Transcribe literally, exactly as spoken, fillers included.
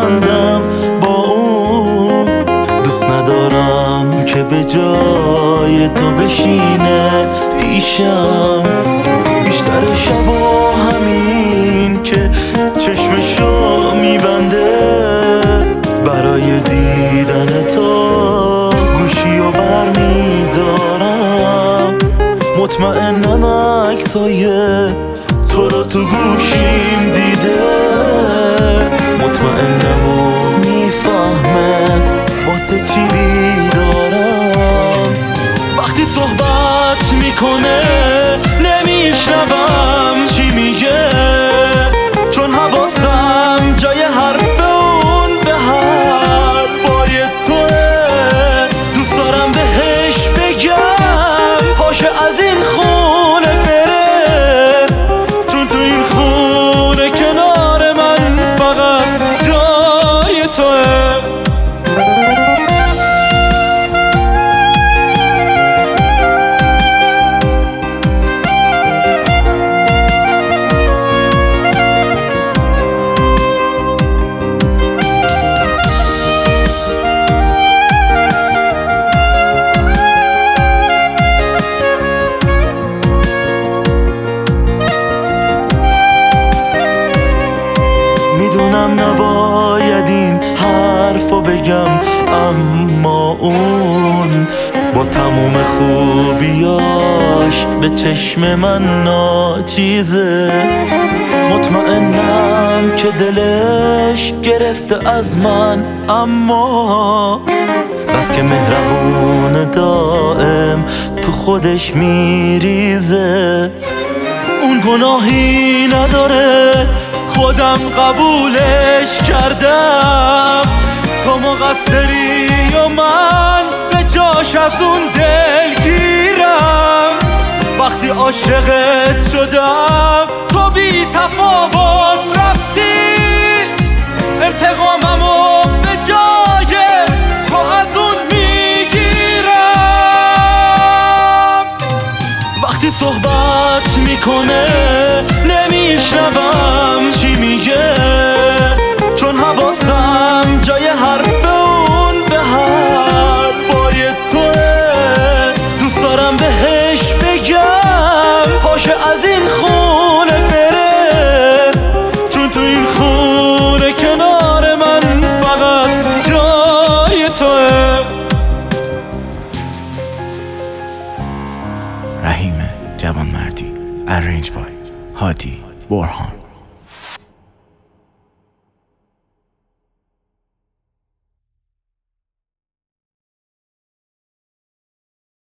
ببندم با اون. دوست ندارم که به جای تو بشینه پیشم. بیشتر شبا همین که چشمشو میبنده برای دیدن تو گوشی و بر میدارم. مطمئنم عکسای تو رو تو گوشیم دیده، مطمئنم و میفهمه واسه چی دارم. وقتی صحبت میکنه نمیشنوم چی میگه، چون حواسم جای حرف اون به حرفای توه. دوست دارم بهش بگم پاشه از این خونه بره، چون تو این خونه کنار من فقط جای توه. میدونم نباید این حرفو بگم، اما اون با تموم خوبیاش به چشم من ناچیزه. مطمئنم که دلش گرفته از من، اما بس که مهربون دائم تو خودش میریزه. اون گناهی نداره خودم قبولش کردم، تو مقصری و من به جاش از اون دلگیرم. وقتی عاشقت شدم تو بی تفاوت رفتی، انتقاممو به جای تو از اون میگیرم. وقتی صحبت میکنه نمیشنوم چی میگه، چون حواسم جای حرف اون به حرفای توه. دوست دارم بهش بگم پاشه از این خونه بره، چون تو این خونه کنار من فقط جای توه. رحیم جوانمردی، ارنج بای هادی برهان.